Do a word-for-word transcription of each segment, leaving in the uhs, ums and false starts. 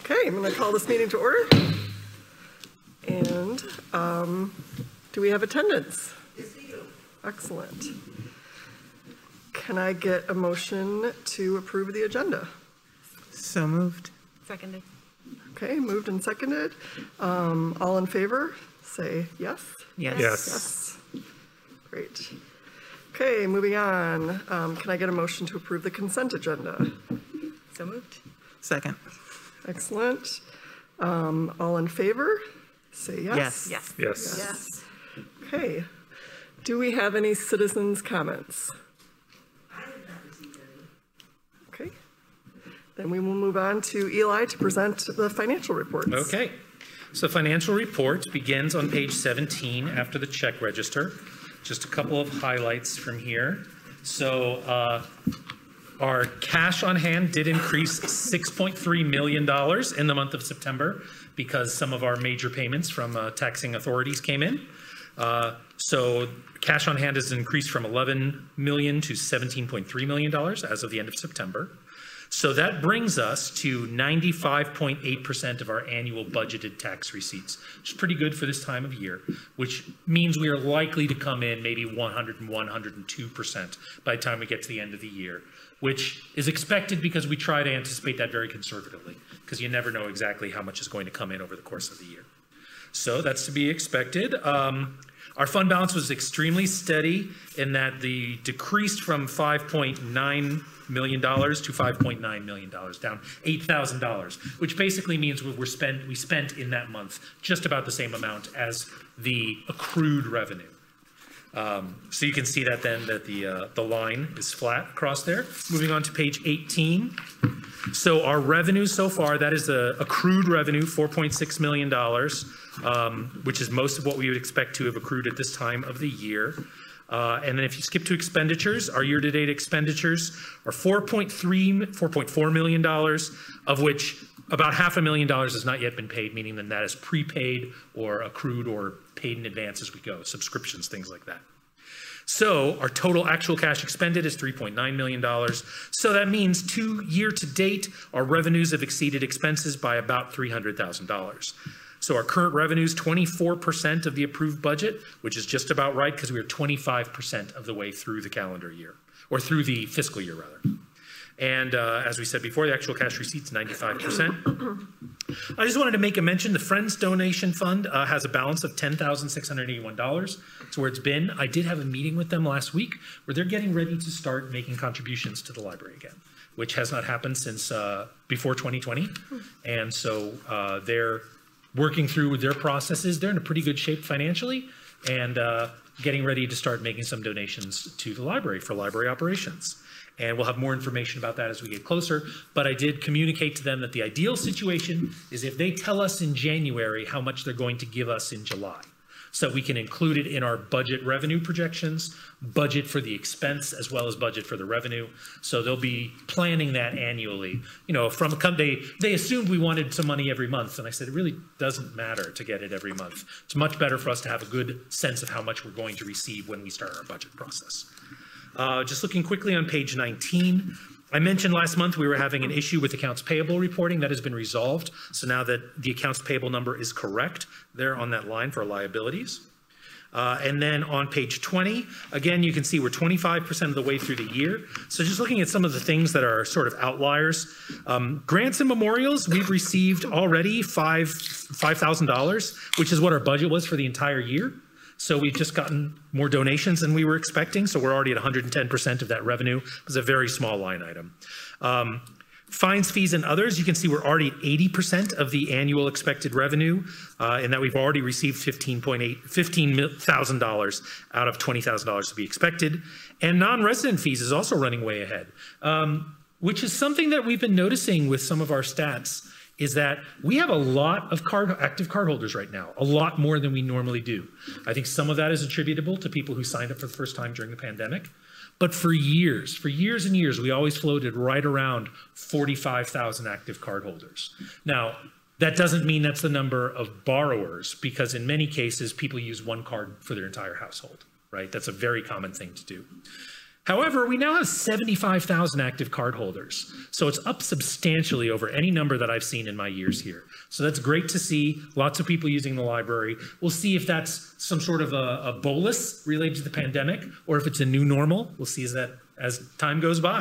Okay, I'm going to call this meeting to order. And um, do we have attendance? Yes, we do. Excellent. Can I get a motion to approve the agenda? So moved. Seconded. Okay, moved and seconded. Um, all in favor, say yes. Yes. Yes. Great. Okay, moving on. Um, can I get a motion to approve the consent agenda? So moved. Second. Excellent. Um, all in favor, say yes. Yes. Yes. Yes. Yes. Okay. Do we have any citizens' comments? I have not received any. Okay. Then we will move on to Eli to present the financial reports. Okay. So financial report begins on page seventeen after the check register. Just a couple of highlights from here. So uh, our cash on hand did increase six point three million dollars in the month of September because some of our major payments from uh, taxing authorities came in. Uh, so cash on hand has increased from eleven million dollars to seventeen point three million dollars as of the end of September. So that brings us to ninety-five point eight percent of our annual budgeted tax receipts, which is pretty good for this time of year, which means we are likely to come in maybe one hundred and one hundred two percent by the time we get to the end of the year, which is expected because we try to anticipate that very conservatively, because you never know exactly how much is going to come in over the course of the year. So that's to be expected. Um, Our fund balance was extremely steady in that the decreased from five point nine million dollars to five point nine million dollars, down eight thousand dollars, which basically means we were spent, we spent in that month just about the same amount as the accrued revenue. Um, so you can see that then that the, uh, the line is flat across there. Moving on to page eighteen. So our revenue so far, that is the accrued revenue, four point six million dollars, um, which is most of what we would expect to have accrued at this time of the year. Uh, and then if you skip to expenditures, our year-to-date expenditures are four point three, four point four million dollars, of which about half a million dollars has not yet been paid, meaning that that is prepaid or accrued or paid in advance as we go, subscriptions, things like that. So our total actual cash expended is three point nine million dollars. So that means two year to date, our revenues have exceeded expenses by about three hundred thousand dollars. So our current revenue is twenty-four percent of the approved budget, which is just about right because we are twenty-five percent of the way through the calendar year, or through the fiscal year rather. And uh, as we said before, the actual cash receipts, ninety-five percent. I just wanted to make a mention, the Friends Donation Fund uh, has a balance of ten thousand six hundred eighty-one dollars. It's where it's been. I did have a meeting with them last week where they're getting ready to start making contributions to the library again, which has not happened since uh, before twenty twenty. And so uh, they're working through their processes. They're in a pretty good shape financially and uh, getting ready to start making some donations to the library for library operations. And we'll have more information about that as we get closer. But I did communicate to them that the ideal situation is if they tell us in January how much they're going to give us in July, so we can include it in our budget revenue projections, budget for the expense as well as budget for the revenue. So they'll be planning that annually. You know, from a they they assumed we wanted some money every month, and I said it really doesn't matter to get it every month. It's much better for us to have a good sense of how much we're going to receive when we start our budget process. Uh, just looking quickly on page nineteen, I mentioned last month we were having an issue with accounts payable reporting. That has been resolved. So now that the accounts payable number is correct there on that line for liabilities. Uh, and then on page twenty, again, you can see we're twenty-five percent of the way through the year. So just looking at some of the things that are sort of outliers, um, grants and memorials, we've received already five thousand dollars, which is what our budget was for the entire year. So we've just gotten more donations than we were expecting. So we're already at one hundred ten percent of that revenue. It's a very small line item. Um, fines, fees, and others, you can see we're already at eighty percent of the annual expected revenue, uh, and that we've already received fifteen thousand dollars out of twenty thousand dollars to be expected. And non-resident fees is also running way ahead, um, which is something that we've been noticing with some of our stats, is that we have a lot of card, active cardholders right now, a lot more than we normally do. I think some of that is attributable to people who signed up for the first time during the pandemic. But for years, for years and years, we always floated right around forty-five thousand active cardholders. Now, that doesn't mean that's the number of borrowers, because in many cases, people use one card for their entire household, right? That's a very common thing to do. However, we now have seventy-five thousand active cardholders. So it's up substantially over any number that I've seen in my years here. So that's great to see. Lots of people using the library. We'll see if that's some sort of a, a bolus related to the pandemic, or if it's a new normal. We'll see as that as time goes by.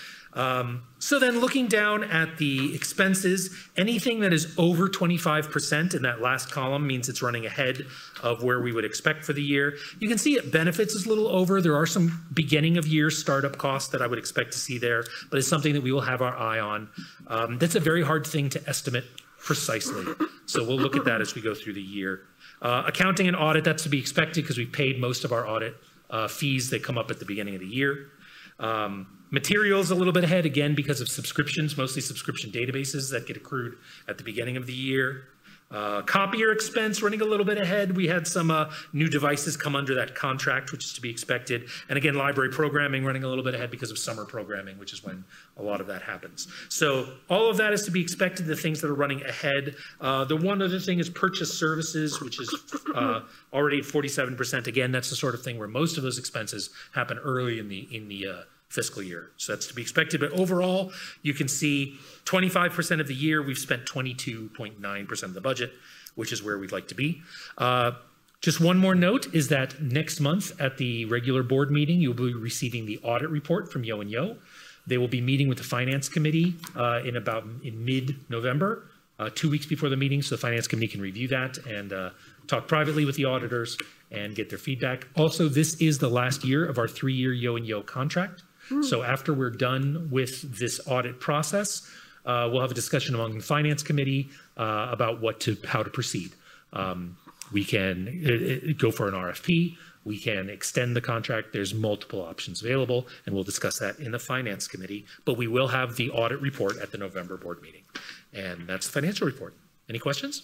Um, so then looking down at the expenses, anything that is over twenty-five percent in that last column means it's running ahead of where we would expect for the year. You can see it benefits is a little over. There are some beginning of year startup costs that I would expect to see there, but it's something that we will have our eye on. Um, that's a very hard thing to estimate precisely. So we'll look at that as we go through the year. Uh, accounting and audit, that's to be expected because we've paid most of our audit uh, fees that come up at the beginning of the year. Um, Materials a little bit ahead, again, because of subscriptions, mostly subscription databases that get accrued at the beginning of the year. Uh, copier expense running a little bit ahead. We had some uh, new devices come under that contract, which is to be expected. And again, library programming running a little bit ahead because of summer programming, which is when a lot of that happens. So all of that is to be expected, the things that are running ahead. Uh, the one other thing is purchase services, which is uh, already at forty-seven percent. Again, that's the sort of thing where most of those expenses happen early in the, in the uh, fiscal year. So that's to be expected. But overall, you can see twenty-five percent of the year, we've spent twenty-two point nine percent of the budget, which is where we'd like to be. Uh, just one more note is that next month at the regular board meeting, you'll be receiving the audit report from Yo and Yo. They will be meeting with the finance committee uh, in about in mid-November, uh, two weeks before the meeting, so the finance committee can review that and uh, talk privately with the auditors and get their feedback. Also, this is the last year of our three-year Yo and Yo contract. So after we're done with this audit process, uh, we'll have a discussion among the finance committee uh, about what to, how to proceed. Um, we can it, it, go for an R F P. We can extend the contract. There's multiple options available, and we'll discuss that in the finance committee. But we will have the audit report at the November board meeting, and that's the financial report. Any questions?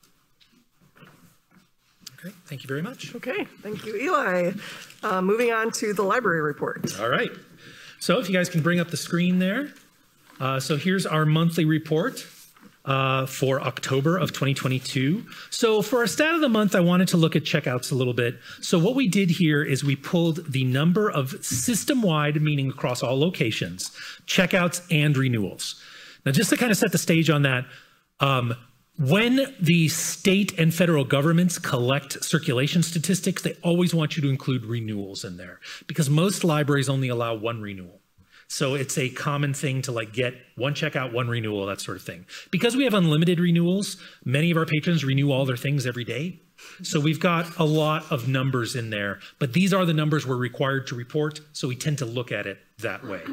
Okay, thank you very much. Okay, thank you, Eli. Uh, moving on to the library report. All right. So if you guys can bring up the screen there. Uh, so here's our monthly report uh, for October of twenty twenty-two. So for our stat of the month, I wanted to look at checkouts a little bit. So what we did here is we pulled the number of system-wide, meaning across all locations, checkouts and renewals. Now, just to kind of set the stage on that, um, when the state and federal governments collect circulation statistics, they always want you to include renewals in there because most libraries only allow one renewal. So it's a common thing to like get one checkout, one renewal, that sort of thing. Because we have unlimited renewals, many of our patrons renew all their things every day. So we've got a lot of numbers in there, but these are the numbers we're required to report. So we tend to look at it that way.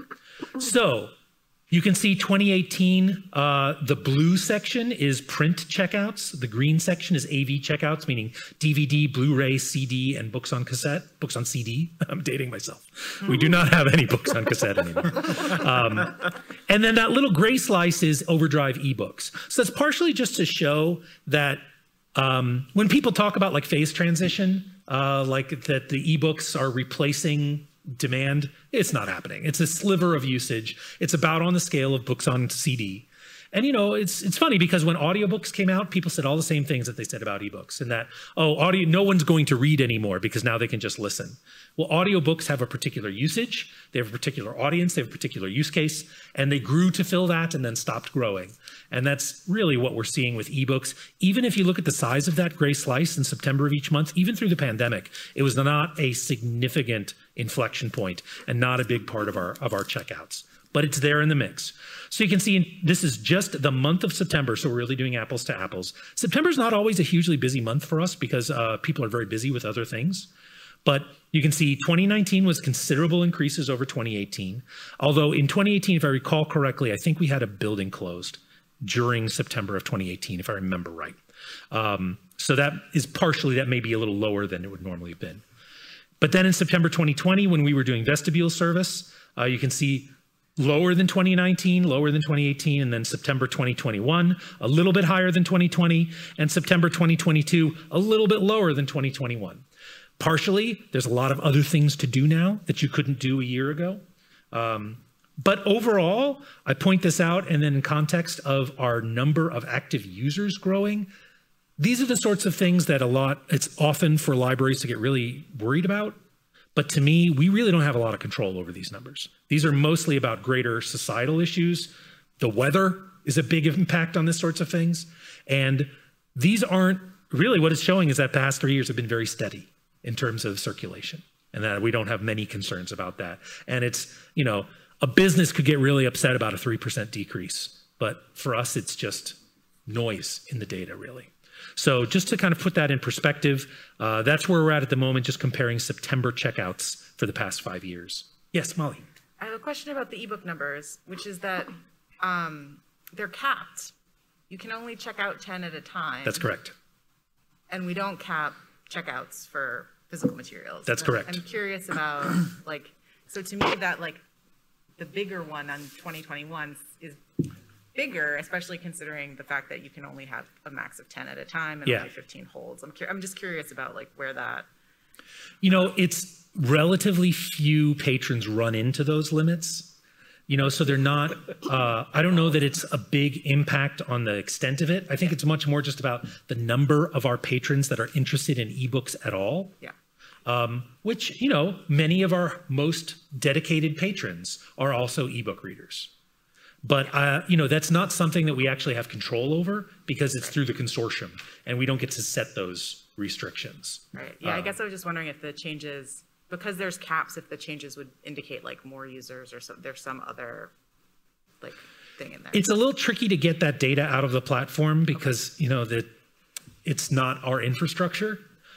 So you can see twenty eighteen, uh, the blue section is print checkouts. The green section is A V checkouts, meaning D V D, Blu-ray, C D, and books on cassette, books on C D. I'm dating myself. We do not have any books on cassette anymore. Um, and then that little gray slice is Overdrive ebooks. So that's partially just to show that um, when people talk about like phase transition, uh, like that the ebooks are replacing demand, it's not happening. It's a sliver of usage. It's about on the scale of books on C D. And, you know, it's it's funny because when audiobooks came out, people said all the same things that they said about ebooks, and that, oh, audio, no one's going to read anymore because now they can just listen. Well, audiobooks have a particular usage. They have a particular audience. They have a particular use case, and they grew to fill that and then stopped growing. And that's really what we're seeing with ebooks. Even if you look at the size of that gray slice in September of each month, even through the pandemic, it was not a significant inflection point and not a big part of our of our checkouts. But it's there in the mix. So you can see this is just the month of September, so we're really doing apples to apples. September's not always a hugely busy month for us because uh, people are very busy with other things. But you can see twenty nineteen was considerable increases over twenty eighteen. Although in twenty eighteen, if I recall correctly, I think we had a building closed during September of twenty eighteen, if I remember right. Um, so that is partially, that may be a little lower than it would normally have been. But then in September twenty twenty, when we were doing vestibule service, uh, you can see lower than twenty nineteen, lower than twenty eighteen, and then September twenty twenty-one, a little bit higher than twenty twenty, and September twenty twenty-two, a little bit lower than twenty twenty-one. Partially, there's a lot of other things to do now that you couldn't do a year ago. Um, but overall, I point this out, and then in context of our number of active users growing, these are the sorts of things that a lot, it's often for libraries to get really worried about. But to me, we really don't have a lot of control over these numbers. These are mostly about greater societal issues. The weather is a big impact on this sorts of things. And these aren't really, what it's showing is that the past three years have been very steady in terms of circulation, and that we don't have many concerns about that. And it's, you know, a business could get really upset about a three percent decrease, but for us, it's just noise in the data, really. So just to kind of put that in perspective, uh, that's where we're at at the moment, just comparing September checkouts for the past five years. Yes, Molly. I have a question about the ebook numbers, which is that um, they're capped. You can only check out ten at a time. That's correct. And we don't cap checkouts for physical materials. That's correct. I'm curious about, like, so to me that, like, the bigger one on twenty twenty-one is bigger, especially considering the fact that you can only have a max of ten at a time and Yeah. only fifteen holds. I'm, cur- I'm just curious about, like, where that, You know, it's relatively few patrons run into those limits. You know, so they're not, uh, I don't know that it's a big impact on the extent of it. I think it's much more just about the number of our patrons that are interested in ebooks at all. yeah. Um, which, you know, many of our most dedicated patrons are also ebook readers. But, uh, you know, that's not something that we actually have control over because it's through the consortium and we don't get to set those restrictions. Right. Yeah, I Um, guess I was just wondering if the changes, because there's caps, if the changes would indicate like more users or some, there's some other like thing in there. It's a little tricky to get that data out of the platform because, you know, that it's not our infrastructure.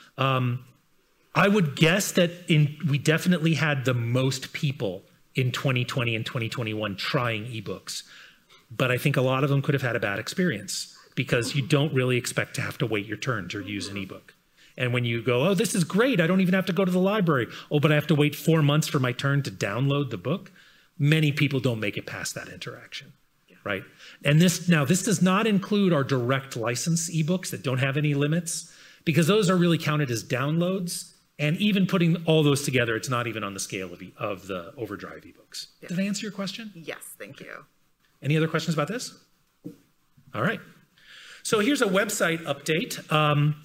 Um, I would guess that in we definitely had the most people in twenty twenty and twenty twenty-one trying ebooks, but I think a lot of them could have had a bad experience because you don't really expect to have to wait your turn to use an ebook. And when you go, oh, this is great, I don't even have to go to the library. Oh, but I have to wait four months for my turn to download the book. Many people don't make it past that interaction, right? And this now, this does not include our direct license ebooks that don't have any limits because those are really counted as downloads. And even putting all those together, it's not even on the scale of, e of the Overdrive ebooks. Yeah. Did I answer your question? Yes, thank you. Any other questions about this? All right. So here's a website update. Um,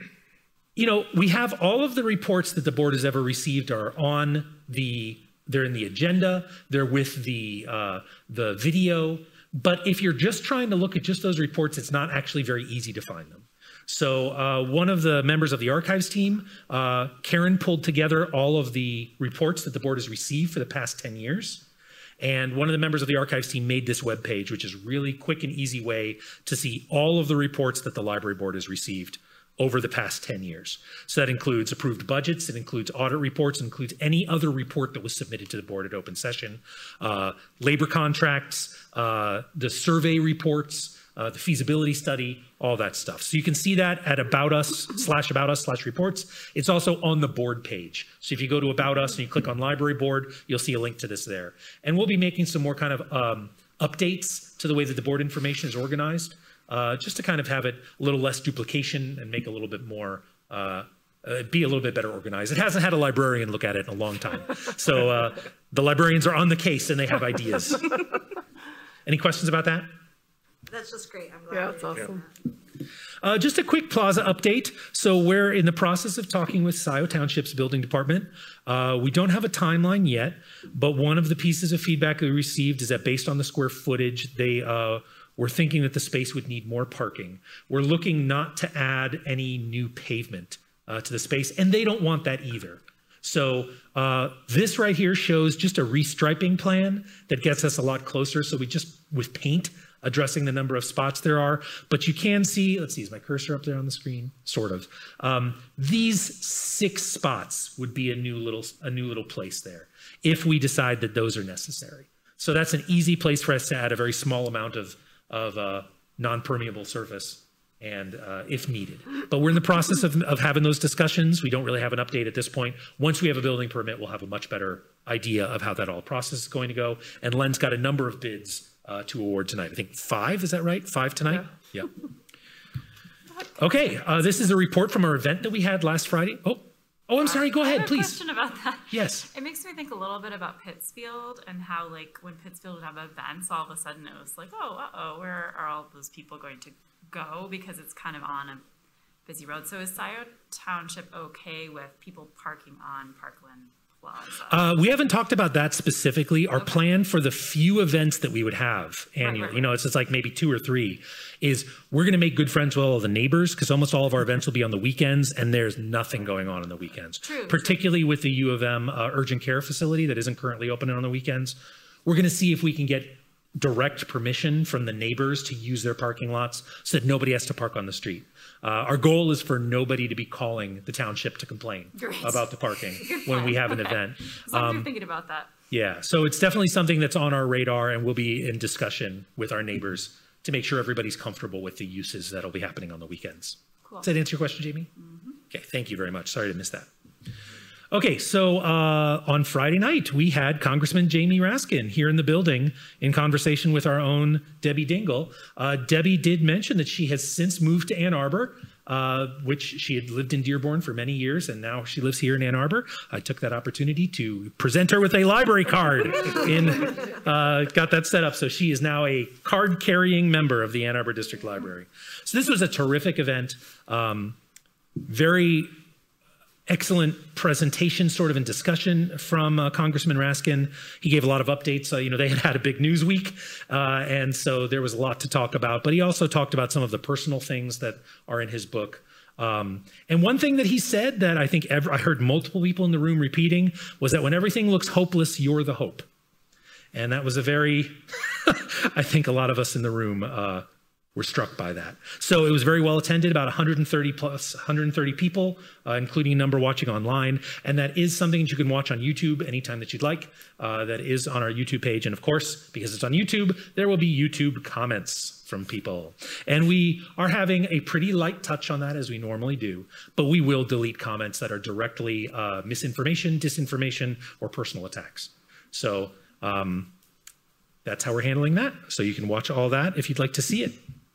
you know, we have all of the reports that the board has ever received are on the, they're in the agenda, they're with the, uh, the video. But if you're just trying to look at just those reports, it's not actually very easy to find them. So uh, one of the members of the archives team, uh, Karen, pulled together all of the reports that the board has received for the past ten years. And one of the members of the archives team made this web page, which is a really quick and easy way to see all of the reports that the library board has received over the past ten years. So that includes approved budgets, it includes audit reports, it includes any other report that was submitted to the board at open session, uh, labor contracts, uh, the survey reports, Uh, the feasibility study, all that stuff. So you can see that at About Us slash About Us slash reports. It's also on the board page. So if you go to About Us and you click on Library Board, you'll see a link to this there. And we'll be making some more kind of um, updates to the way that the board information is organized, uh, just to kind of have it a little less duplication and make a little bit more, uh, uh, be a little bit better organized. It hasn't had a librarian look at it in a long time. So uh, the librarians are on the case and they have ideas. Any questions about that? That's just great. I'm glad. Yeah, we that's did awesome. that. Uh, just a quick plaza update. So we're in the process of talking with Scioto Township's building department. Uh, we don't have a timeline yet, but one of the pieces of feedback we received is that based on the square footage, they uh, were thinking that the space would need more parking. We're looking not to add any new pavement uh, to the space, and they don't want that either. So uh, this right here shows just a restriping plan that gets us a lot closer. So we just, with paint, addressing the number of spots there are, but you can see, let's see, is my cursor up there on the screen? Sort of. Um, these six spots would be a new little, a new little place there if we decide that those are necessary. So that's an easy place for us to add a very small amount of, of uh, non-permeable surface and uh, if needed. But we're in the process of, of having those discussions. We don't really have an update at this point. Once we have a building permit, we'll have a much better idea of how that all process is going to go. And Len's got a number of bids Uh, to award tonight. I think five, is that right? Five tonight? Yeah. yeah. Okay, uh, this is a report from our event that we had last Friday. Oh, oh, I'm sorry, go I ahead, have a please. question about that. Yes. It makes me think a little bit about Pittsfield and how, like, when Pittsfield would have events, all of a sudden it was like, oh, uh-oh, where are all those people going to go? Because it's kind of on a busy road. So is Scioto Township okay with people parking on Parkland plaza? Uh, we haven't talked about that specifically. Our plan for the few events that we would have annually, right, you know, it's just like maybe two or three, is we're going to make good friends with all of the neighbors because almost all of our events will be on the weekends and there's nothing going on on the weekends. True, Particularly with the U of M uh, urgent care facility that isn't currently open on the weekends. We're going to see if we can get direct permission from the neighbors to use their parking lots so that nobody has to park on the street. Uh, our goal is for nobody to be calling the township to complain Great. about the parking when we have an Okay. event. As long as Um, you're thinking about that. yeah, so it's definitely something that's on our radar and we'll be in discussion with our neighbors to make sure everybody's comfortable with the uses that'll be happening on the weekends. Cool. Does that answer your question, Jamie? Mm-hmm. Okay, thank you very much. Sorry to miss that. Okay, so uh, on Friday night, we had Congressman Jamie Raskin here in the building in conversation with our own Debbie Dingle. Uh, Debbie did mention that she has since moved to Ann Arbor, uh, which she had lived in Dearborn for many years, and now she lives here in Ann Arbor. I took that opportunity to present her with a library card, in, uh, got that set up. So she is now a card-carrying member of the Ann Arbor District Library. So this was a terrific event, um, very excellent presentation sort of in discussion from uh, Congressman Raskin. He gave a lot of updates. Uh, you know, they had had a big news week, uh, and so there was a lot to talk about. But he also talked about some of the personal things that are in his book. Um, and one thing that he said that I think ever, I heard multiple people in the room repeating was that when everything looks hopeless, you're the hope. And that was a very, I think a lot of us in the room uh, were struck by that. So it was very well attended, about one hundred thirty plus, one hundred thirty people, uh, including a number watching online. And that is something that you can watch on YouTube anytime that you'd like. Uh, that is on our YouTube page. And of course, because it's on YouTube, there will be YouTube comments from people. And we are having a pretty light touch on that as we normally do, but we will delete comments that are directly uh, misinformation, disinformation, or personal attacks. So um, that's how we're handling that. So you can watch all that if you'd like to see it.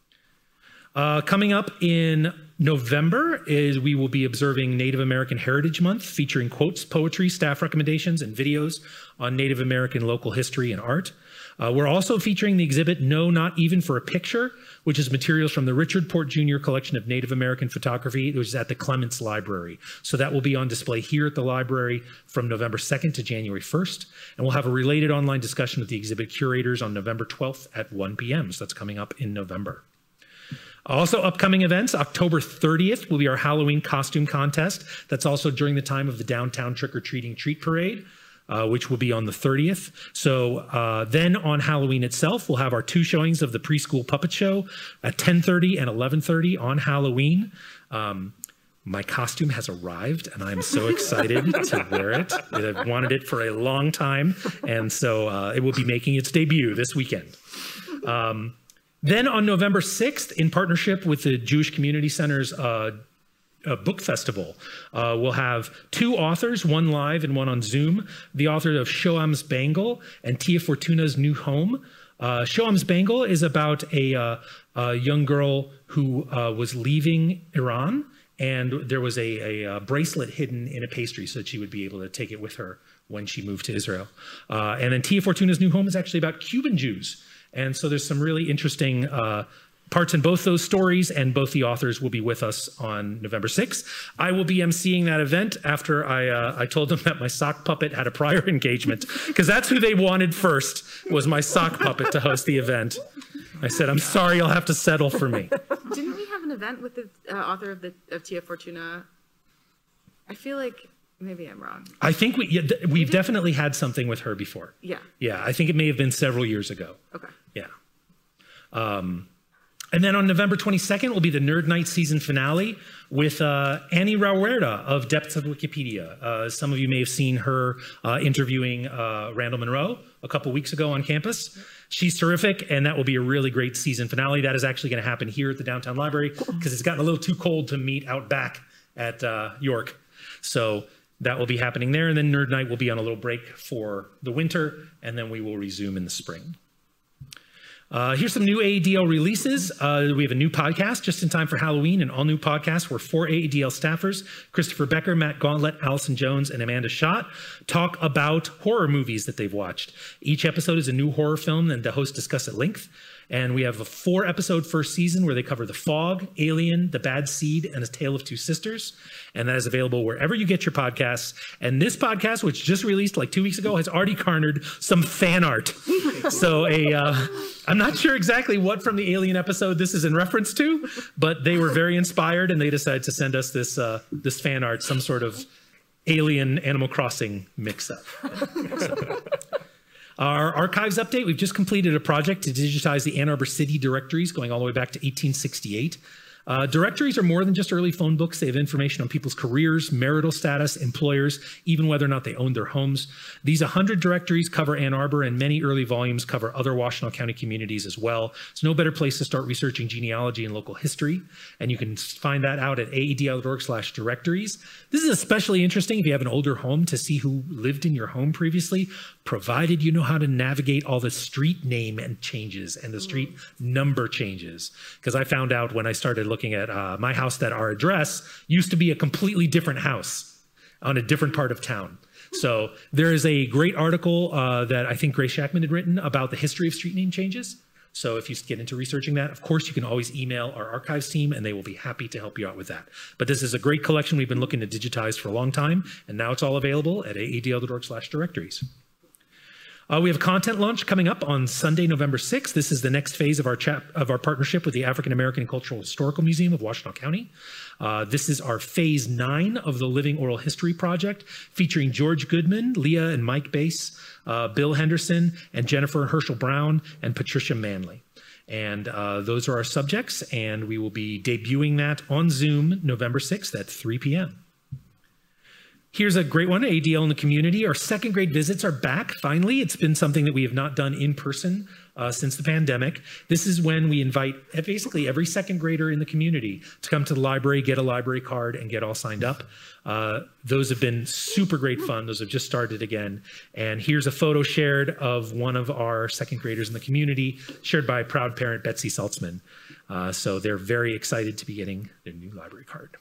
Uh, coming up in November is we will be observing Native American Heritage Month, featuring quotes, poetry, staff recommendations, and videos on Native American local history and art. Uh, we're also featuring the exhibit No, Not Even for a Picture, which is materials from the Richard Port Junior collection of Native American photography, which is at the Clements Library. So that will be on display here at the library from November second to January first. And we'll have a related online discussion with the exhibit curators on November twelfth at one p m So that's coming up in November. Also upcoming events, October thirtieth will be our Halloween costume contest. That's also during the time of the downtown trick-or-treating treat parade, uh, which will be on the thirtieth. So uh, then on Halloween itself, we'll have our two showings of the preschool puppet show at ten thirty and eleven thirty on Halloween. Um, my costume has arrived and I'm so excited to wear it. I've wanted it for a long time. And so uh, it will be making its debut this weekend. Um, Then on November sixth, in partnership with the Jewish Community Center's uh, uh, book festival, uh, we'll have two authors, one live and one on Zoom, the author of Shoam's Bangle and Tia Fortuna's New Home. Uh, Shoam's Bangle is about a, uh, a young girl who uh, was leaving Iran, and there was a, a, a bracelet hidden in a pastry so that she would be able to take it with her when she moved to Israel. Uh, and then Tia Fortuna's New Home is actually about Cuban Jews. And so there's some really interesting uh, parts in both those stories, and both the authors will be with us on November sixth. I will be emceeing that event after I, uh, I told them that my sock puppet had a prior engagement, because that's who they wanted first, was my sock puppet to host the event. I said, I'm sorry, you'll have to settle for me. Didn't we have an event with the uh, author of the of Tia Fortuna? I feel like maybe I'm wrong. I think we, yeah, th- we've definitely had something with her before. Yeah. Yeah, I think it may have been several years ago. Okay. Yeah. Um, and then on November twenty-second will be the Nerd Night season finale with uh, Annie Rauwerda of Depths of Wikipedia. Uh, some of you may have seen her uh, interviewing uh, Randall Monroe a couple weeks ago on campus. She's terrific, and that will be a really great season finale. That is actually going to happen here at the Downtown Library because it's gotten a little too cold to meet out back at uh, York. So that will be happening there, and then Nerd Night will be on a little break for the winter, and then we will resume in the spring. Uh, here's some new A A D L releases. Uh, we have a new podcast just in time for Halloween, an all-new podcast where four A A D L staffers, Christopher Becker, Matt Gauntlet, Allison Jones, and Amanda Schott, talk about horror movies that they've watched. Each episode is a new horror film, and the hosts discuss at length. And we have a four episode first season where they cover The Fog, Alien, The Bad Seed, and A Tale of Two Sisters. And that is available wherever you get your podcasts. And this podcast, which just released like two weeks ago, has already garnered some fan art. So a, uh, I'm not sure exactly what from the Alien episode this is in reference to, but they were very inspired and they decided to send us this, uh, this fan art, some sort of Alien Animal Crossing mix-up. So. Our archives update, we've just completed a project to digitize the Ann Arbor City directories going all the way back to eighteen sixty-eight. Uh, directories are more than just early phone books. They have information on people's careers, marital status, employers, even whether or not they owned their homes. These one hundred directories cover Ann Arbor, and many early volumes cover other Washtenaw County communities as well. It's no better place to start researching genealogy and local history, and you can find that out at A A D L dot org slash directories. This is especially interesting if you have an older home to see who lived in your home previously, provided you know how to navigate all the street name and changes and the street number changes. Because I found out when I started looking at uh, my house that our address used to be a completely different house on a different part of town. So there is a great article uh, that I think Grace Shackman had written about the history of street name changes. So if you get into researching that, of course, you can always email our archives team and they will be happy to help you out with that. But this is a great collection we've been looking to digitize for a long time, and now it's all available at A A D L dot org slash directories. Uh, we have a content launch coming up on Sunday, November sixth. This is the next phase of our chap of our partnership with the African American and Cultural Historical Museum of Washtenaw County. Uh, this is our phase nine of the Living Oral History Project, featuring George Goodman, Leah and Mike Bass, uh, Bill Henderson, and Jennifer Herschel Brown, and Patricia Manley. And uh, those are our subjects, and we will be debuting that on Zoom November sixth at three p m Here's a great one, A D L in the community. Our second grade visits are back, finally. It's been something that we have not done in person uh, since the pandemic. This is when we invite basically every second grader in the community to come to the library, get a library card, and get all signed up. Uh, those have been super great fun. Those have just started again. And here's a photo shared of one of our second graders in the community, shared by proud parent Betsy Saltzman. Uh, so they're very excited to be getting their new library card.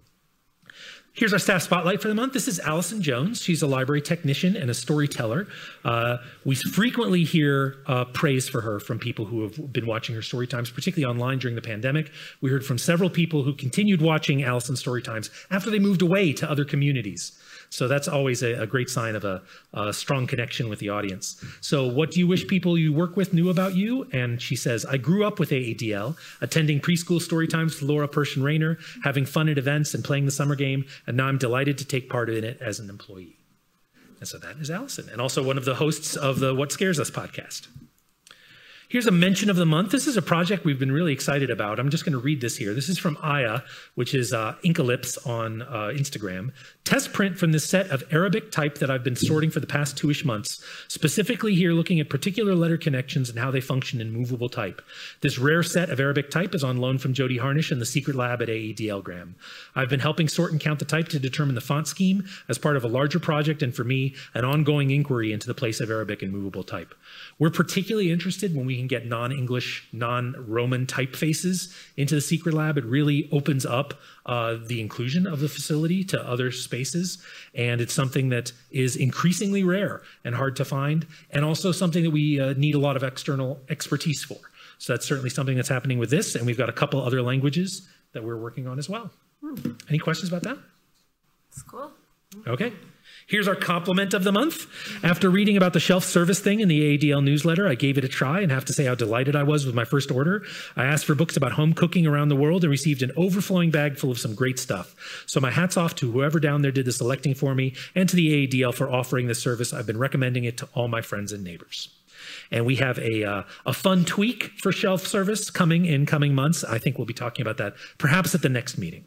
Here's our staff spotlight for the month. This is Allison Jones. She's a library technician and a storyteller. Uh, we frequently hear uh, praise for her from people who have been watching her story times, particularly online during the pandemic. We heard from several people who continued watching Allison's story times after they moved away to other communities. So that's always a, a great sign of a, a strong connection with the audience. So what do you wish people you work with knew about you? And she says, I grew up with A A D L, attending preschool story times with Laura Pershing Rayner, having fun at events and playing the summer game, and now I'm delighted to take part in it as an employee. And so that is Allison, and also one of the hosts of the What Scares Us podcast. Here's a mention of the month. This is a project we've been really excited about. I'm just going to read this here. This is from Aya, which is uh, Inkalypse on uh, Instagram. Test print from this set of Arabic type that I've been sorting for the past two-ish months, specifically here looking at particular letter connections and how they function in movable type. This rare set of Arabic type is on loan from Jody Harnish in the secret lab at A A D L Gram. I've been helping sort and count the type to determine the font scheme as part of a larger project, and for me, an ongoing inquiry into the place of Arabic in movable type. We're particularly interested when we can get non-English, non-Roman typefaces into the secret lab. It really opens up uh, the inclusion of the facility to other spaces, and it's something that is increasingly rare and hard to find, and also something that we uh, need a lot of external expertise for. So that's certainly something that's happening with this, and we've got a couple other languages that we're working on as well. Hmm. Any questions about that? It's cool. Okay. Here's our compliment of the month. After reading about the shelf service thing in the A A D L newsletter, I gave it a try and have to say how delighted I was with my first order. I asked for books about home cooking around the world and received an overflowing bag full of some great stuff. So my hat's off to whoever down there did the selecting for me and to the A A D L for offering this service. I've been recommending it to all my friends and neighbors. And we have a, uh, a fun tweak for shelf service coming in coming months. I think we'll be talking about that perhaps at the next meeting.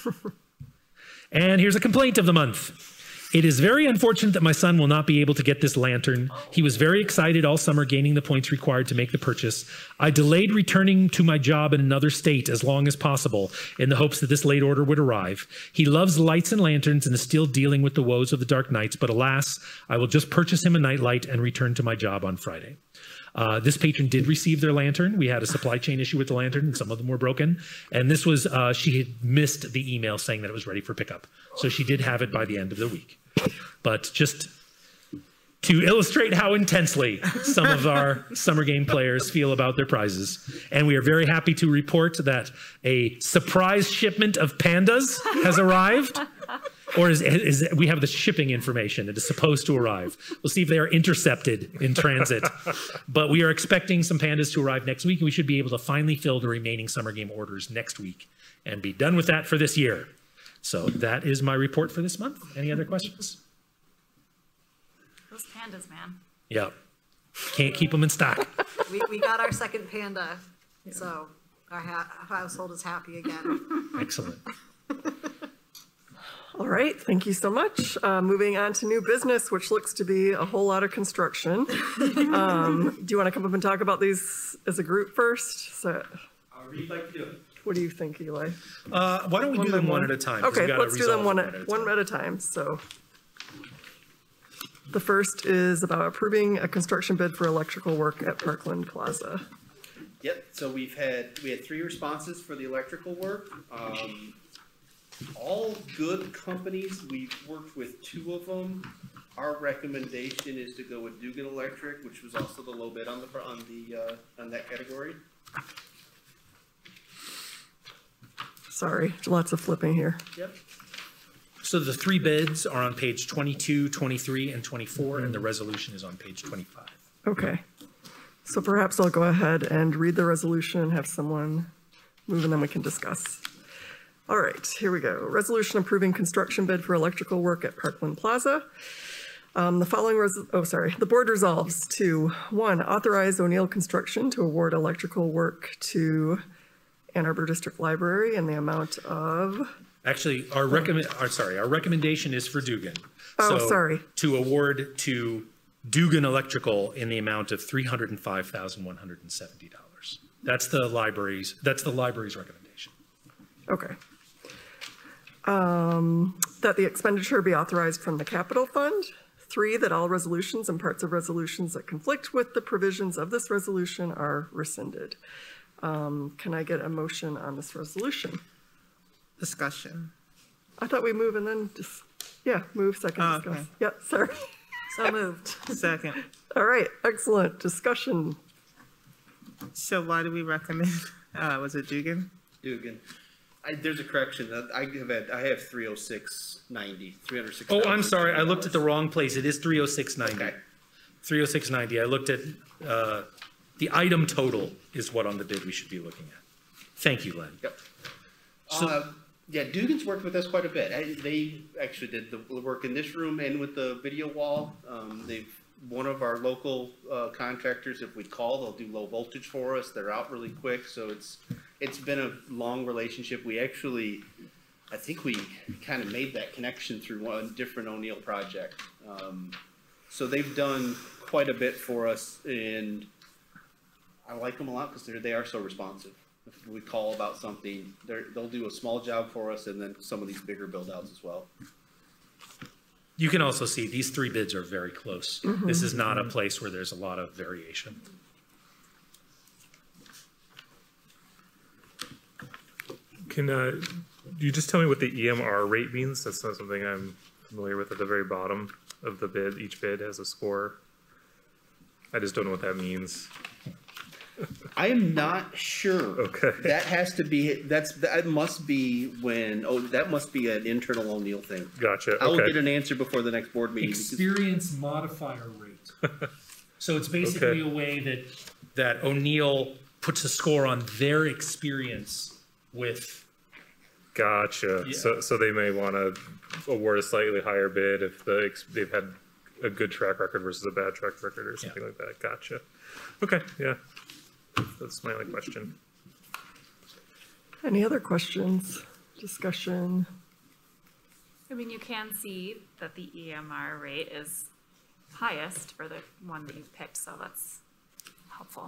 And here's a complaint of the month. It is very unfortunate that my son will not be able to get this lantern. He was very excited all summer gaining the points required to make the purchase. I delayed returning to my job in another state as long as possible in the hopes that this late order would arrive. He loves lights and lanterns and is still dealing with the woes of the dark nights, but alas, I will just purchase him a nightlight and return to my job on Friday. Uh, this patron did receive their lantern. We had a supply chain issue with the lantern, and some of them were broken. And this was, uh, she had missed the email saying that it was ready for pickup. So she did have it by the end of the week. But just to illustrate how intensely some of our summer game players feel about their prizes. And we are very happy to report that a surprise shipment of pandas has arrived. Or is, is we have the shipping information. It is supposed to arrive. We'll see if they are intercepted in transit. But we are expecting some pandas to arrive next week, and we should be able to finally fill the remaining summer game orders next week and be done with that for this year. So that is my report for this month. Any other questions? Those pandas, man. Yeah. Can't keep them in stock. We, we got our second panda, so our ha- household is happy again. Excellent. All right, thank you so much. Uh, moving on to new business, which looks to be a whole lot of construction. Um, do you want to come up and talk about these as a group first? So, However you'd like to do it. what do you think, Eli? Uh, why don't we do them one at a time? 'cause we Okay, gotta let's do them resolve one them at, a one time. at a time. So the first is about approving a construction bid for electrical work at Parkland Plaza. Yep, so we've had, we had three responses for the electrical work. Um, all good companies, we've worked with two of them. Our recommendation is to go with Dugan Electric, which was also the low bid on the, on the, uh, on that category. Sorry, lots of flipping here. Yep. So the three bids are on page twenty-two, twenty-three, and twenty-four, and the resolution is on page twenty-five. Okay. So perhaps I'll go ahead and read the resolution and have someone move, and then we can discuss. All right, here we go. Resolution approving construction bid for electrical work at Parkland Plaza. Um, the following, res- oh, sorry. The board resolves to, one, authorize O'Neill Construction to award electrical work to Ann Arbor District Library in the amount of, Actually, our recommend, our, sorry, our recommendation is for Dugan. Oh, So, sorry. To award to Dugan Electrical in the amount of three hundred five thousand one hundred seventy dollars. That's the library's, that's the library's recommendation. okay. Um, that the expenditure be authorized from the capital fund. Three, that all resolutions and parts of resolutions that conflict with the provisions of this resolution are rescinded. Um, can I get a motion on this resolution? Discussion. I thought we move and then just, yeah, move, second, Oh, discuss. okay. Yeah, sorry. So moved. Second. All right, excellent. Discussion. So why do we recommend, uh, was it Dugan? Dugan. I, there's a correction. I have had, I have three oh six ninety, three hundred six. Oh, I'm sorry, I looked at the wrong place. It is three oh six ninety. Okay. three oh six ninety. I looked at, uh, the item total is what on the bid we should be looking at. Thank you, Len. Yep. So- Uh, yeah, Dugan's worked with us quite a bit. I, they actually did the work in this room and with the video wall. Um, they've, one of our local, uh, contractors, if we call, they'll do low voltage for us. They're out really quick, so it's, it's been a long relationship. We actually, I think we kind of made that connection through one different O'Neill project. Um, so they've done quite a bit for us, and I like them a lot because they're, they are so responsive. If we call about something, they're, they'll do a small job for us, and then some of these bigger build outs as well. You can also see these three bids are very close. This is not a place where there's a lot of variation. Can uh, you just tell me what the E M R rate means? That's not something I'm familiar with. At the very bottom of the bid, each bid has a score. I just don't know what that means. I am not sure. Okay. That has to be, that's, that must be when, oh, that must be an internal O'Neill thing. Gotcha. I will Okay. get an answer before the next board meeting. because- Experience modifier rate. So it's basically Okay. a way that, that O'Neill puts a score on their experience with, Gotcha. Yeah. So, so they may want to award a slightly higher bid if the ex- they've had a good track record versus a bad track record or something like that. Gotcha. Okay. Yeah. That's my only question. Any other questions, discussion? I mean, you can see that the E M R rate is highest for the one that you picked, so that's helpful.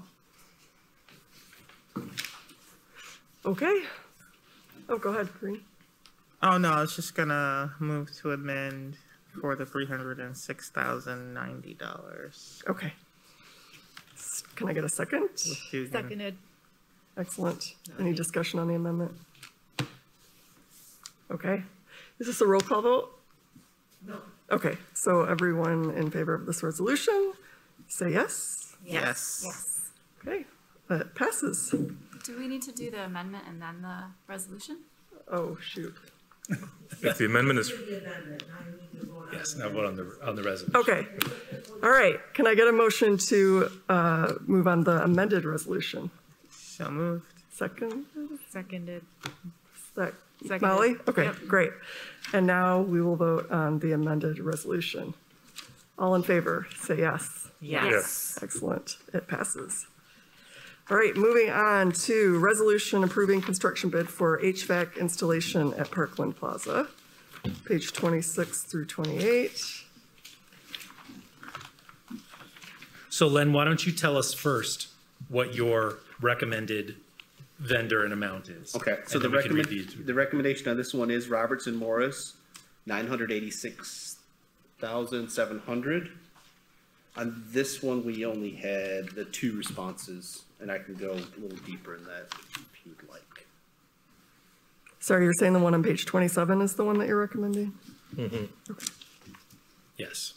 Okay. Oh, go ahead, Green. Oh, no, I was just gonna move to amend for the three hundred and six thousand ninety dollars. Okay. S- Can I get a second? Seconded. Excellent. Any discussion on the amendment? Okay. Is this a roll call vote? No. Okay, so everyone in favor of this resolution, say yes. Yes. Yes. Okay, that passes. Do we need to do the amendment and then the resolution? Oh, shoot. If the amendment is, Yes, now vote on the, on the resolution. Okay, all right. Can I get a motion to uh, move on the amended resolution? So moved. Second? Seconded. Sec- Seconded. Molly? Okay, Yep. great. And now we will vote on the amended resolution. All in favor, say yes. yes. Excellent, it passes. All right, moving on to resolution approving construction bid for H V A C installation at Parkland Plaza, page twenty-six through twenty-eight. So Len, why don't you tell us first what your recommended vendor and amount is? Okay, so And the then we can read recommend, these. the recommendation on this one is Robertson Morris, nine hundred eighty-six thousand seven hundred. On this one, we only had the two responses, and I can go a little deeper in that if you'd like. Sorry, you're saying the one on page twenty-seven is the one that you're recommending? Yes.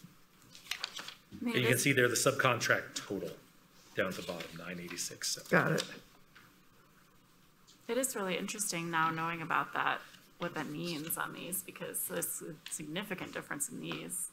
I mean, And it you can is- see there the subcontract total down at the bottom, nine eighty-six. Got it. It is really interesting now knowing about that, what that means on these, because there's a significant difference in these.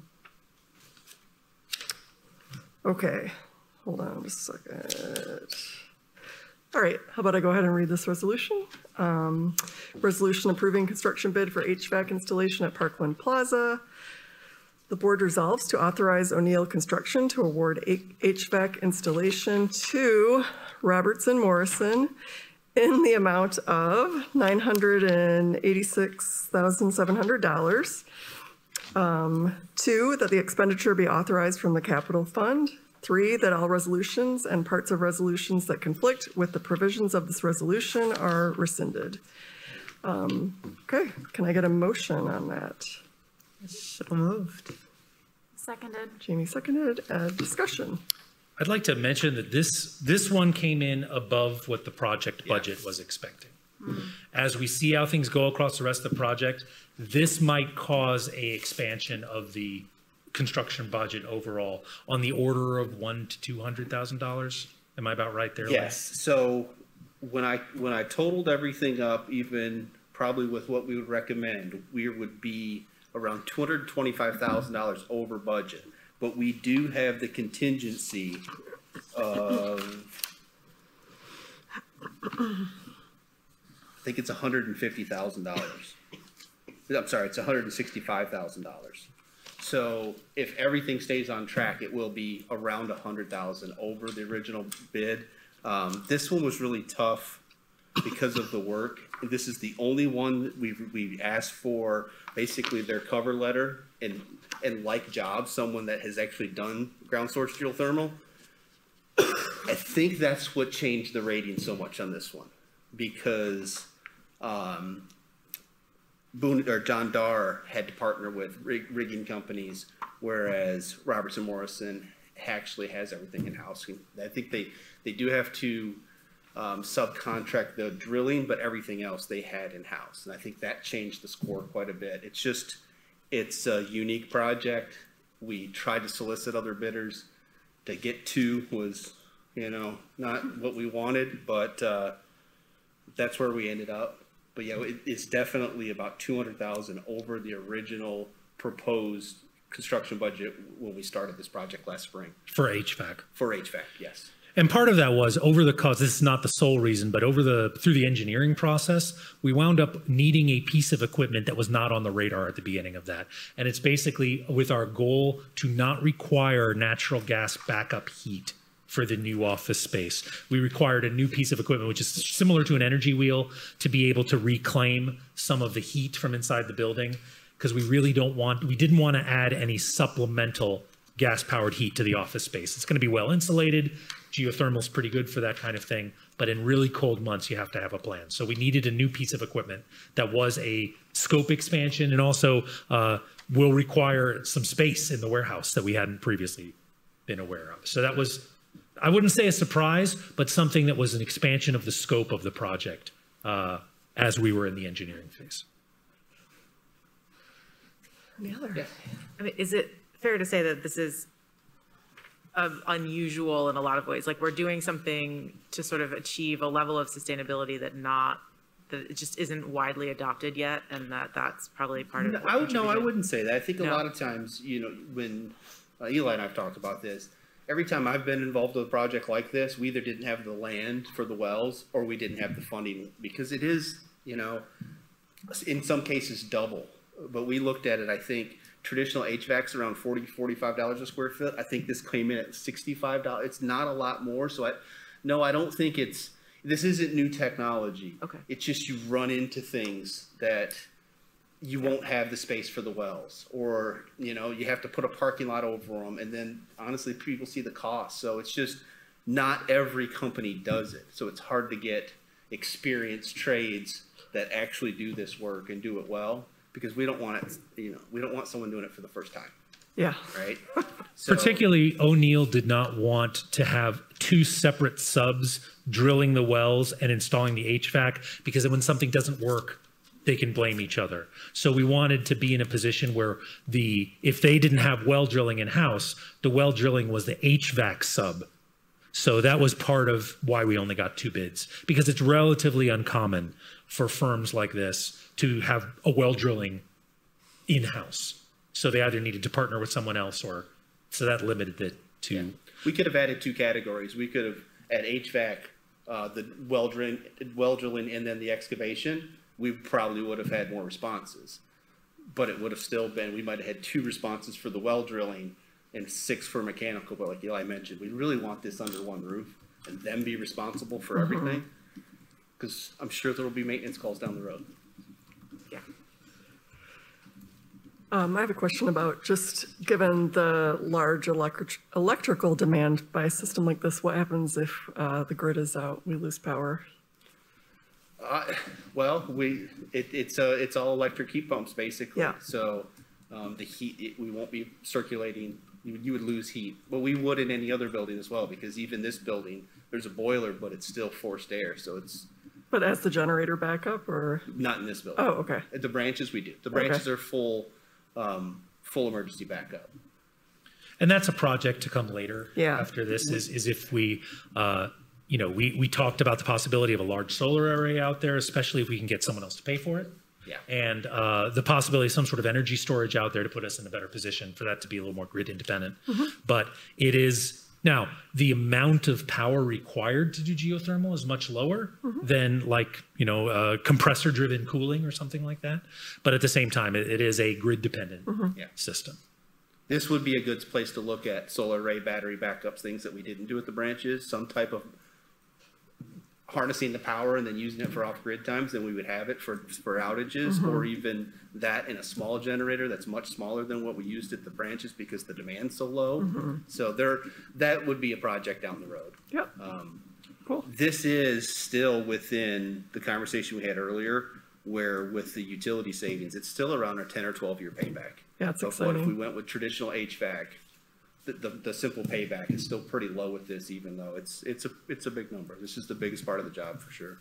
Okay, hold on just a second. All right, how about I go ahead and read this resolution? Um, Resolution approving construction bid for H V A C installation at Parkland Plaza. The board resolves to authorize O'Neill Construction to award a- H V A C installation to Robertson Morrison in the amount of nine hundred eighty-six thousand seven hundred dollars. Two, that the expenditure be authorized from the capital fund. Three, that all resolutions and parts of resolutions that conflict with the provisions of this resolution are rescinded. Um, Okay, can I get a motion on that? So moved. Seconded. Jamie seconded, uh, discussion. I'd like to mention that this, this one came in above what the project budget was expecting. As we see how things go across the rest of the project, this might cause a expansion of the construction budget overall on the order of one to two hundred thousand dollars. Am I about right there? Len? Yes, so when I, when I totaled everything up, even probably with what we would recommend, we would be around two hundred twenty-five thousand dollars over budget. But we do have the contingency of, I think it's one hundred fifty thousand dollars. I'm sorry, it's one hundred sixty-five thousand dollars. So if everything stays on track, it will be around a hundred thousand over the original bid. Um, this one was really tough because of the work. This is the only one we we asked for basically their cover letter and and like job, someone that has actually done ground source geothermal. I think that's what changed the rating so much on this one, because um, Boone or John Darr had to partner with rig, rigging companies, whereas Robertson Morrison actually has everything in house. I think they they do have to um, subcontract the drilling, but everything else they had in house, and I think that changed the score quite a bit. It's just it's a unique project. We tried to solicit other bidders. To get two was, you know, not what we wanted, but uh, that's where we ended up. But yeah, it, it's definitely about two hundred thousand over the original proposed construction budget when we started this project last spring For H V A C. for H V A C. Yes. And part of that was over the cost, this is not the sole reason, but over the, through the engineering process, we wound up needing a piece of equipment that was not on the radar at the beginning of that. And it's basically with our goal to not require natural gas backup heat for the new office space. We required a new piece of equipment, which is similar to an energy wheel, to be able to reclaim some of the heat from inside the building. Because we really don't want, we didn't want to add any supplemental gas-powered heat to the office space. It's going to be well insulated. Geothermal's pretty good for that kind of thing, but in really cold months, you have to have a plan. So we needed a new piece of equipment that was a scope expansion and also uh, will require some space in the warehouse that we hadn't previously been aware of. So that was, I wouldn't say a surprise, but something that was an expansion of the scope of the project uh, as we were in the engineering phase. Any other? I mean, is it fair to say that this is um, unusual in a lot of ways? Like we're doing something to sort of achieve a level of sustainability that not, that it just isn't widely adopted yet, and that that's probably part of. No, what I would, no, I contributed. wouldn't say that. I think a No. lot of times, you know, when uh, Eli and I've talked about this, every time I've been involved with a project like this, we either didn't have the land for the wells or we didn't have the funding, because it is, you know, in some cases double. But we looked at it, I think traditional H V A C's around forty, forty-five dollars a square foot. I think this came in at sixty-five dollars. It's not a lot more. So I, no, I don't think it's, this isn't new technology. Okay. It's just you run into things that you won't have the space for the wells, or, you know, you have to put a parking lot over them. And then honestly, people see the cost. So it's just not every company does it. So it's hard to get experienced trades that actually do this work and do it well, because we don't want it, you know, we don't want someone doing it for the first time, Yeah. right? So, Particularly, O'Neill did not want to have two separate subs drilling the wells and installing the H V A C, because when something doesn't work, they can blame each other. So we wanted to be in a position where the, if they didn't have well drilling in-house, the well drilling was the H V A C sub. So that was part of why we only got two bids, because it's relatively uncommon for firms like this to have a well drilling in-house. So they either needed to partner with someone else, or, so that limited it to. we could have added two categories. We could have at H V A C, uh, the well drilling, well drilling, and then the excavation. We probably would have had more responses, but it would have still been, we might have had two responses for the well drilling and six for mechanical. But like Eli mentioned, we really want this under one roof and them be responsible for everything, because I'm sure there will be maintenance calls down the road. Yeah. Um, I have a question about, just given the large electric, electrical demand by a system like this, what happens if uh, the grid is out, we lose power? Uh, well, we, it, it's, uh, it's all electric heat pumps basically. Yeah. So, um, the heat, it, we won't be circulating, you would, you would lose heat. But we would in any other building as well, because even this building, there's a boiler, but it's still forced air. So it's But as the generator backup, or? not in this building. Oh, okay. At the branches we do. The Okay. branches are full, um, full emergency backup. And that's a project to come later. Yeah. After this is, is if we, uh, you know, we, we talked about the possibility of a large solar array out there, especially if we can get someone else to pay for it. Yeah. And uh, the possibility of some sort of energy storage out there to put us in a better position for that to be a little more grid independent. But it is, now, the amount of power required to do geothermal is much lower than like, you know, uh, compressor driven cooling or something like that. But at the same time, it, it is a grid dependent Yeah. system. This would be a good place to look at solar array, battery backups, things that we didn't do at the branches, some type of harnessing the power and then using it for off-grid times, then we would have it for, for outages, or even that in a small generator that's much smaller than what we used at the branches because the demand's so low. So there, that would be a project down the road. Yep. Cool. This is still within the conversation we had earlier, where with the utility savings, it's still around our ten or twelve year payback. Yeah, it's But what if exciting. we went with traditional H V A C? The, the, the simple payback is still pretty low with this, even though it's, it's a, it's a big number. This is the biggest part of the job for sure.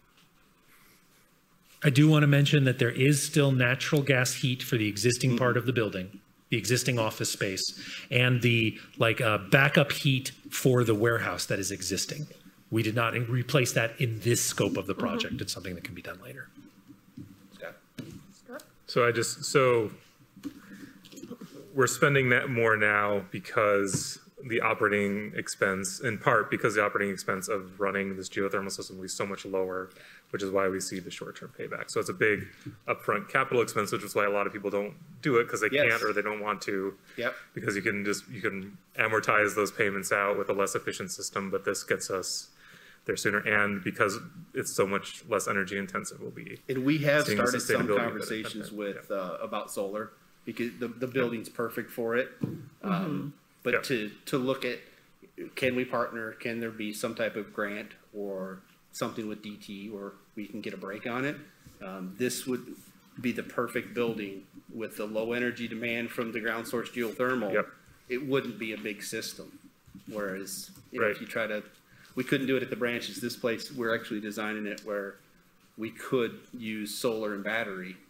I do want to mention that there is still natural gas heat for the existing part of the building, the existing office space, and the like uh, backup heat for the warehouse that is existing. We did not replace that in this scope of the project. It's something that can be done later. Scott? So I just, so we're spending that more now because the operating expense, in part because the operating expense of running this geothermal system will be so much lower, which is why we see the short-term payback. So it's a big upfront capital expense, which is why a lot of people don't do it because they Yes. can't or they don't want to. Yep. Because you can just, you can amortize those payments out with a less efficient system, but this gets us there sooner. And because it's so much less energy intensive, we'll be. And we have seeing the started some sustainability conversations benefit. with, uh, about solar, because the, the building's perfect for it. Um, but Yeah. to, to look at, can we partner, can there be some type of grant or something with D T where we can get a break on it? Um, this would be the perfect building with the low energy demand from the ground source geothermal. Yep. It wouldn't be a big system. Whereas, you know, if Right. you try to, we couldn't do it at the branches. This place, we're actually designing it where we could use solar and battery.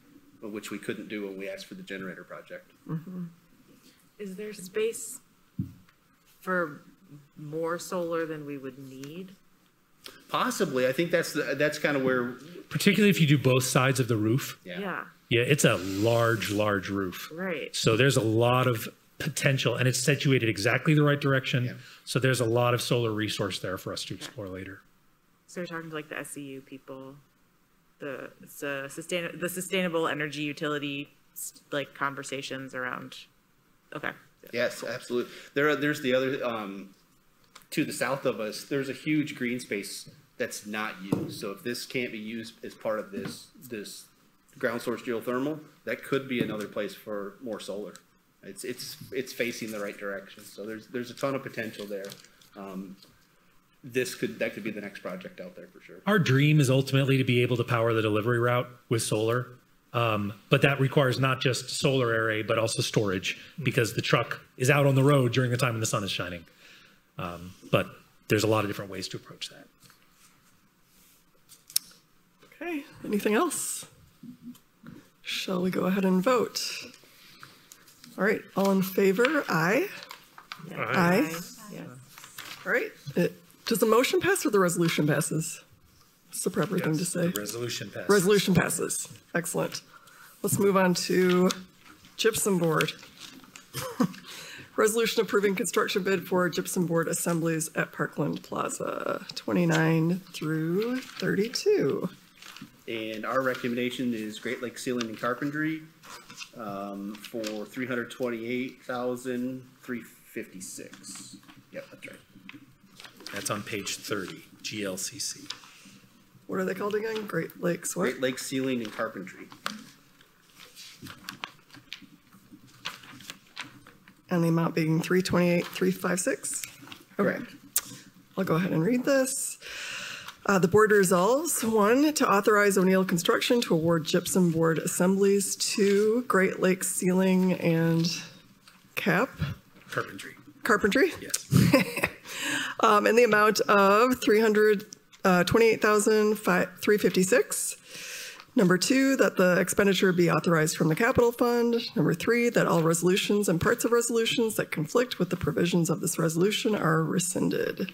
which we couldn't do when we asked for the generator project. Is there space for more solar than we would need? Possibly, I think that's, the that's kind of where, Particularly if you do both sides of the roof. yeah. Yeah, Yeah, it's a large, large roof. right. So there's a lot of potential, and it's situated exactly the right Yeah. direction. So there's a lot of solar resource there for us to explore later. So we're talking to like the S C U people, the, it's a sustain, the sustainable energy utility, like conversations around, okay. Yes, absolutely. There, are- there's the other, um, to the south of us, there's a huge green space that's not used. So if this can't be used as part of this, this ground source geothermal, that could be another place for more solar. It's, it's, it's facing the right direction. So there's, there's a ton of potential there. Um, this could, that could be the next project out there for sure. Our dream is ultimately to be able to power the delivery route with solar. Um, but that requires not just solar array, but also storage, because the truck is out on the road during the time when the sun is shining. Um, but there's a lot of different ways to approach that. Okay, anything else? Shall we go ahead and vote? All right, all in favor, aye? Aye. Yeah. All right, it, does the motion pass or the resolution passes? What's the proper thing to say? The resolution passes. Resolution passes. Excellent. Let's move on to gypsum board. Resolution approving construction bid for gypsum board assemblies at Parkland Plaza, twenty-nine through thirty-two. And our recommendation is Great Lakes Sealing and Carpentry, um, for three hundred twenty-eight thousand, three fifty-six. Yep, that's right. That's on page thirty, G L C C. What are they called again? Great Lakes what? Great Lakes Sealing and Carpentry. And the amount being three twenty-eight, three fifty-six? Okay. Correct. I'll go ahead and read this. Uh, the board resolves, one, to authorize O'Neill Construction to award gypsum board assemblies to Great Lakes Sealing and Cap, Carpentry, Carpentry, yes. um, in the amount of three hundred twenty-eight thousand three hundred fifty-six. Number two, that the expenditure be authorized from the capital fund. Number three, that all resolutions and parts of resolutions that conflict with the provisions of this resolution are rescinded.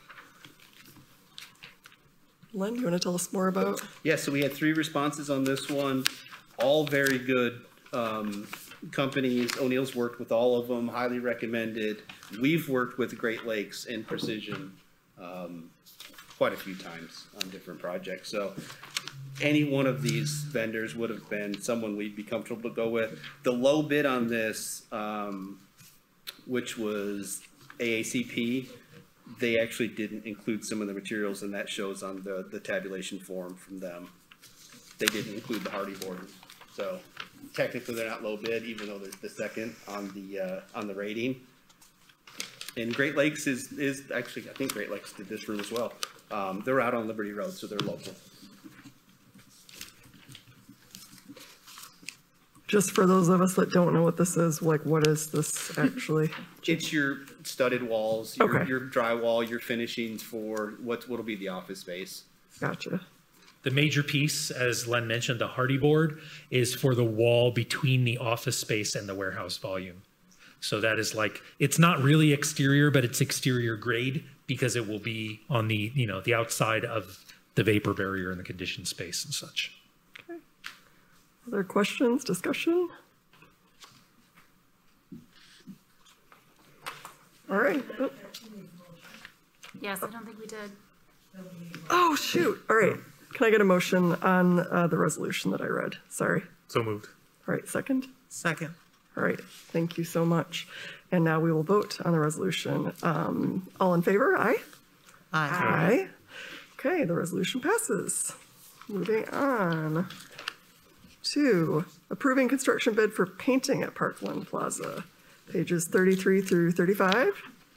Len, you want to tell us more about? Yeah, so we had three responses on this one, all very good um, companies. O'Neill's worked with all of them, highly recommended. We've worked with Great Lakes and Precision um, quite a few times on different projects. So any one of these vendors would have been someone we'd be comfortable to go with. The low bid on this, um, which was A A C P, they actually didn't include some of the materials, and that shows on the, the tabulation form from them. They didn't include the hardy board. So technically they're not low bid, even though they're the second on the, uh, on the rating. And Great Lakes is, is actually, I think Great Lakes did this room as well. Um, they're out on Liberty Road, so they're local. Just for those of us that don't know what this is, like, what is this actually? It's your studded walls, your, Okay. your drywall, your finishings for what, what'll be the office space. Gotcha. The major piece, as Len mentioned, the hardy board, is for the wall between the office space and the warehouse volume. So that is like, it's not really exterior, but it's exterior grade because it will be on the, you know, the outside of the vapor barrier and the conditioned space and such. Other questions, discussion? All right. Oh, Yes, I don't think we did. Oh, shoot. All right. Can I get a motion on uh, the resolution that I read? Sorry. So moved. All right, second. Second. All right, thank you so much. And now we will vote on the resolution. Um, all in favor, aye? Aye. Aye. Okay, the resolution passes. Moving on to approving construction bid for painting at Parkland Plaza, pages thirty-three through thirty-five.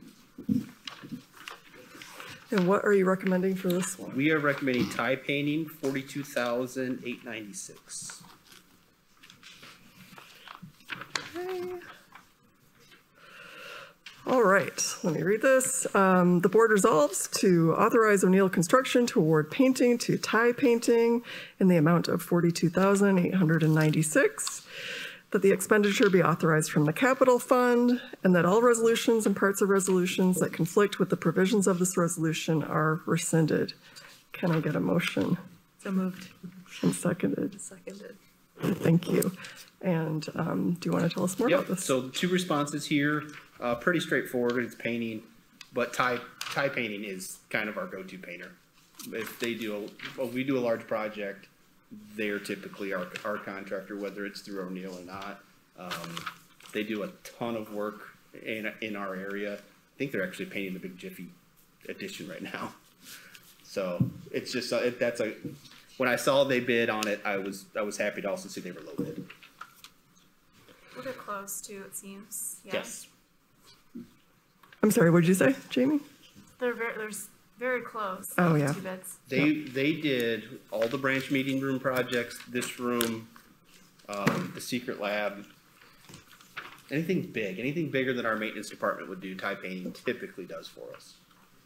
And what are you recommending for this one? We are recommending tie painting, forty-two thousand eight ninety-six. Okay. All right, let me read this. Um, the board resolves to authorize O'Neill Construction to award painting to Thai Painting in the amount of forty-two thousand eight hundred ninety-six, that the expenditure be authorized from the capital fund, and that all resolutions and parts of resolutions that conflict with the provisions of this resolution are rescinded. Can I get a motion? So moved. And seconded. Seconded. Thank you. And um, do you want to tell us more about Yep, this? so two responses here, uh, pretty straightforward, it's painting, but Thai, Thai Painting is kind of our go-to painter. If they do, a- if we do a large project, they're typically our, our contractor, whether it's through O'Neill or not. Um, they do a ton of work in, in our area. I think they're actually painting the big Jiffy addition right now. So it's just, uh, it, that's a, when I saw they bid on it, I was, I was happy to also see they were low bid. Well, they're close too, it seems. Yeah. Yes. I'm sorry, what did you say, Jamie? They're very, they're s- very close. Oh, the yeah. Two bids. They, they did all the branch meeting room projects, this room, um, the secret lab. Anything big, anything bigger than our maintenance department would do, Thai Painting typically does for us.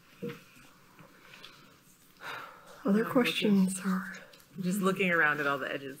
Other questions or? Just looking around at all the edges.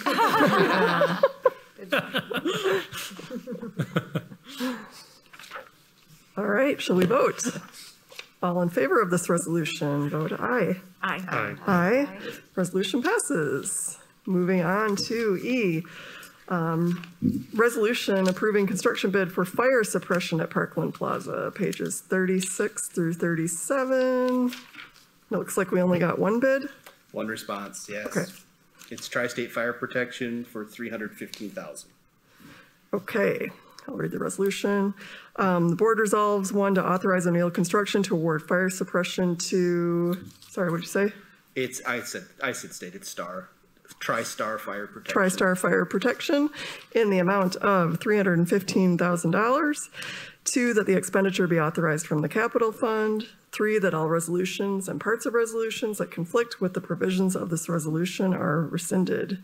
All right, shall we vote? All in favor of this resolution, vote aye. Aye. Aye. Aye. Resolution passes. Moving on to E. Um, Resolution approving construction bid for fire suppression at Parkland Plaza, pages thirty-six through thirty-seven. It looks like we only got one bid. One response, yes. Okay. It's Tri-State Fire Protection for three hundred fifteen thousand. Okay, I'll read the resolution. Um, The board resolves, one, to authorize O'Neill Construction to award fire suppression to, sorry, what'd you say? It's, I said, I said state, it's Star, Tri-Star Fire Protection. TriStar Fire Protection in the amount of three hundred fifteen thousand dollars. Two, that the expenditure be authorized from the capital fund. Three, that all resolutions and parts of resolutions that conflict with the provisions of this resolution are rescinded.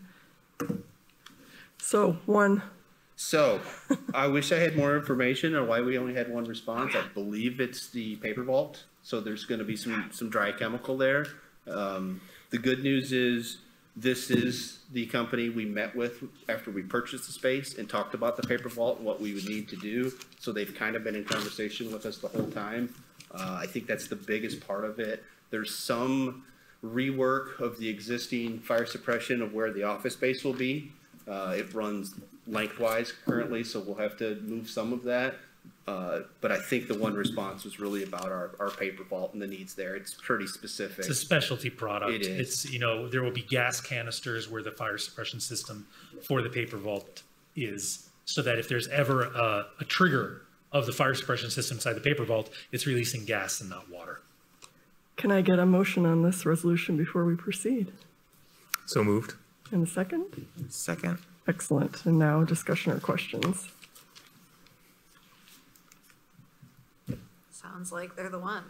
So, one, So, I wish I had more information on why we only had one response. I believe it's the paper vault, so there's gonna be some, some dry chemical there. Um, the good news is, this is the company we met with after we purchased the space and talked about the paper vault and what we would need to do. So they've kind of been in conversation with us the whole time. Uh, I think that's the biggest part of it. There's some rework of the existing fire suppression of where the office space will be. Uh, it runs lengthwise currently, so we'll have to move some of that. Uh, but I think the one response was really about our, our paper vault and the needs there. It's pretty specific. It's a specialty product. It is. It's, you know, there will be gas canisters where the fire suppression system for the paper vault is, so that if there's ever a, a trigger of the fire suppression system inside the paper vault, it's releasing gas and not water. can I get a motion on this resolution before we proceed? So moved. In a second? Second. Excellent. And now discussion or questions? Sounds like they're the one.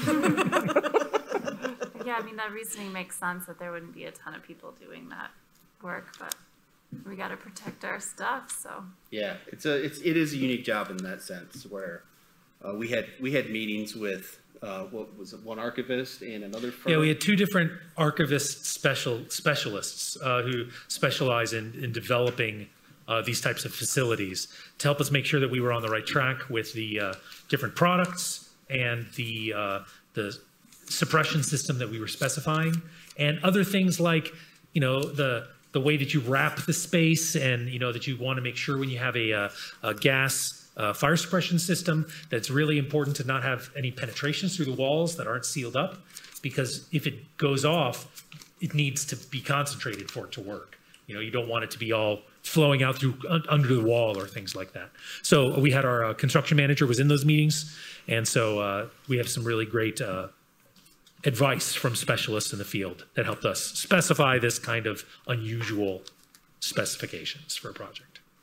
Yeah, I mean, that reasoning makes sense that there wouldn't be a ton of people doing that work, but we gotta protect our stuff, so. Yeah, it's a, it's, it is a unique job in that sense where, uh, we had, we had meetings with, uh, what was it, one archivist and another firm? Yeah, we had two different archivist special specialists uh, who specialize in, in developing uh, these types of facilities to help us make sure that we were on the right track with the uh, different products and the uh, the suppression system that we were specifying, and other things like, you know, the the way that you wrap the space, and you know that you want to make sure when you have a, a, a gas Uh, fire suppression system, that's really important to not have any penetrations through the walls that aren't sealed up, because if it goes off, it needs to be concentrated for it to work. You know, you don't want it to be all flowing out through un under the wall or things like that. So we had our uh, construction manager was in those meetings, and so uh, we have some really great uh, advice from specialists in the field that helped us specify this kind of unusual specifications for a project.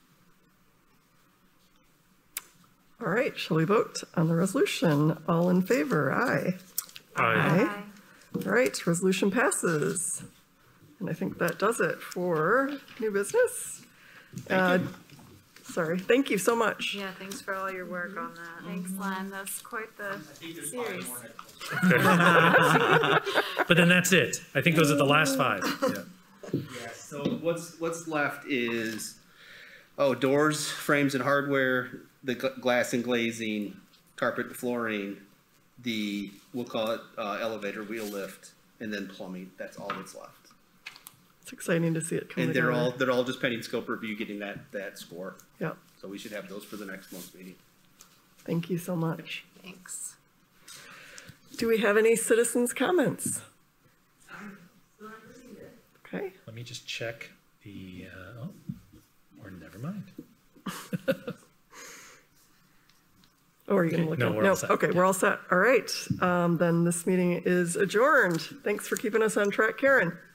All right, shall we vote on the resolution? All in favor, aye. Aye. Aye. All right, resolution passes. And I think that does it for new business. Uh, Sorry. Thank you so much. Yeah, thanks for all your work on that. Thanks, Len. That's quite the series. But then that's it. I think those are the last five. Yeah, so what's, what's left is, oh, doors, frames and hardware, the gl- glass and glazing, carpet and flooring, the, we'll call it, uh, elevator, wheel lift, and then plumbing. That's all that's left. It's exciting to see it come And they're together. all, they're all just pending scope review, getting that, that score. Yeah, So we should have those for the next month's meeting. thank you so much. Thanks. Do we have any citizens' comments? Okay, Let me just check the, uh, oh, or never mind. oh, are you gonna look? No, at- we're all set. Okay, we're all set. All right, um, then this meeting is adjourned. Thanks for keeping us on track, Karen.